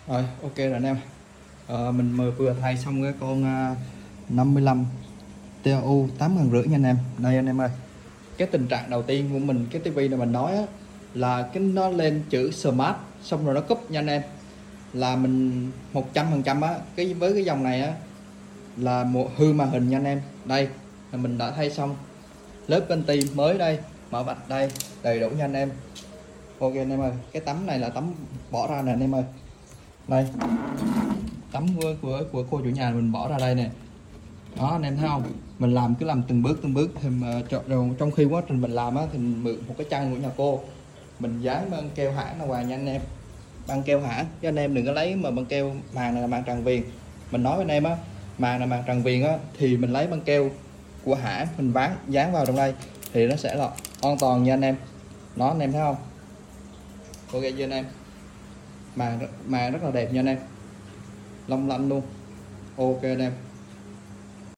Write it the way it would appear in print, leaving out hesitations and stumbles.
Rồi, ok rồi anh em. Mình vừa thay xong cái con 55 TU 8.500 nha anh em. Đây anh em ơi. Cái tình trạng đầu tiên của mình cái tivi này mình nói á, là cái nó lên chữ Smart xong rồi nó cúp nha anh em. Là mình 100% á, với cái dòng này á là một hư màn hình nha anh em. Đây là mình đã thay xong lớp venti mới đây, mở vạch đây, đầy đủ nha anh em. Ok anh em ơi, cái tấm này là tấm bỏ ra nè anh em ơi. Đây tấm của cô chủ nhà mình bỏ ra đây nè. Đó anh em thấy không, mình cứ làm từng bước thì rồi trong khi quá trình mình làm á thì mình mượn một cái chăn của nhà cô, mình dán băng keo hãng ra ngoài nha anh em. Băng keo hãng chứ anh em đừng có lấy mà băng keo. Màn này là màn Tràng Viền, mình nói với anh em á, màn là màn Tràng Viền á thì mình lấy băng keo của hãng mình dán vào trong đây thì nó sẽ là an toàn nha anh em. Đó anh em thấy không, ok chưa anh em. Màn rất là đẹp nha anh em, long lanh luôn. Ok anh em.